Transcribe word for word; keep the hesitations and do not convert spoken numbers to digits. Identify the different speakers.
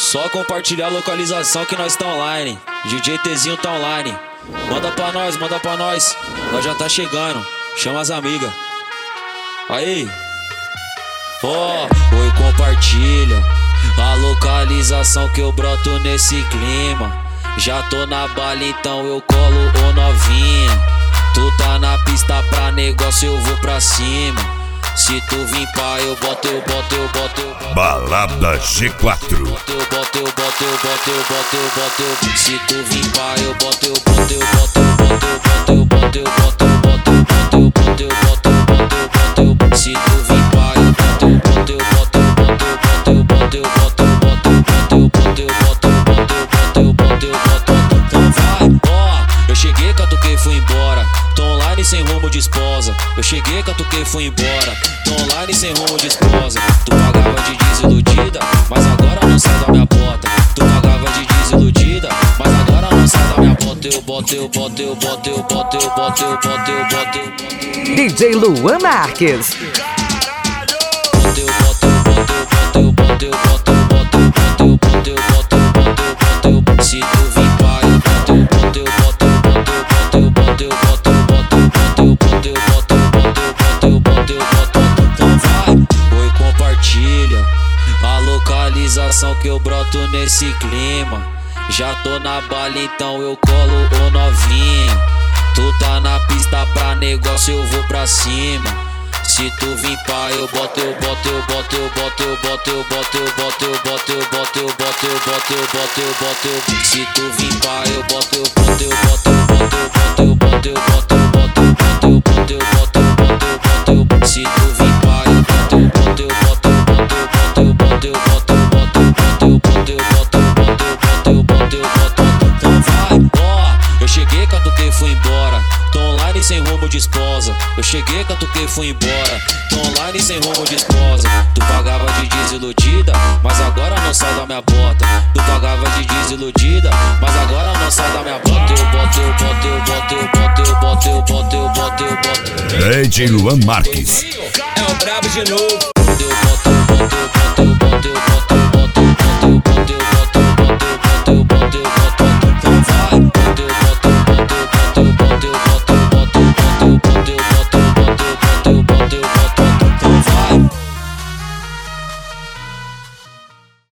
Speaker 1: Só compartilhar a localização que nós tá online. D J Tzinho tá online. Manda pra nós, manda pra nós. Nós já tá chegando. Chama as amigas. Aí. Ó, oh, oi, compartilha a localização que eu broto nesse clima. Já tô na bala, então eu colo, ô novinha. Tu tá na pista pra negócio, eu vou pra cima. Se tu vir pá, eu boto, eu boto, eu boto, eu boto.
Speaker 2: Balada G quatro.
Speaker 1: Eu boto, eu boto, eu boto, eu boto, eu boto, eu boto, eu. Se tu vir pá, eu boto, eu boto, eu boto, eu boto, eu boto, eu boto, eu boto, eu boto, eu boto, eu boto, eu boto, eu boto, eu boto. Se tu vir pá, eu boto, eu boto, eu boto, eu boto, eu boto, eu boto, eu boto, eu boto, eu boto, eu boto, eu boto, eu boto, eu boto, eu boto. Então vai, ó, eu cheguei, catuquei, fui embora. Tô online sem rumo de esposa. Eu cheguei, catuquei, fui embora. Tô online sem rumo de esposa. Tu pagava de desiludida, mas agora não sai da minha bota. Tu pagava de desiludida, mas agora não sai da minha bota. Eu boto, eu boto, eu boto, eu boto, eu boto, eu boto, eu boto, eu boto.
Speaker 3: D J Luan Marques.
Speaker 1: Eu boto, eu boto, eu boto, eu boto, eu boto, eu boto, eu boto, eu boto, eu boto, eu boto, eu boto. Se tu vir pá, eu boto, eu boto, eu boto, eu boto, eu boto, eu boto, eu boto, eu boto, eu boto, eu boto, eu boto, eu boto, eu boto. Então vai, oi, compartilha a localização que eu broto nesse clima. Já tô na bala, então eu colo, ô novinha. Tu tá na pista pra negócio, eu vou pra cima. Se tu vir pá, eu boto, eu boto, eu boto, eu boto, eu boto, eu boto, eu boto, eu boto, eu boto, eu boto, eu boto, eu boto, eu boto, eu boto. Se tu vir pá, eu boto, eu boto, eu boto, eu boto, eu boto, eu boto, eu boto, eu boto, eu boto, eu boto, eu boto, eu boto, eu boto. Se tu vir pá, eu boto, eu boto, eu boto, eu boto, eu boto, eu boto, eu boto, eu boto, eu boto, eu boto, eu boto, eu boto, eu boto. Então vai, ó, eu cheguei, catuquei, fui embora. Tô online sem rumo de esposa. Eu cheguei, catuquei, fui embora. Tô online sem rumo de esposa. Tu pagava de desiludida, mas agora não sai da minha bota. Tu pagava de desiludida, mas agora não sai da minha bota. Eu boto, eu boto, eu boto, eu boto, eu boto, eu boto, eu boto, eu boto.
Speaker 2: D J Luan Marques.
Speaker 1: É o brabo de novo. Eu boto, eu boto, eu boto, eu boto, eu boto.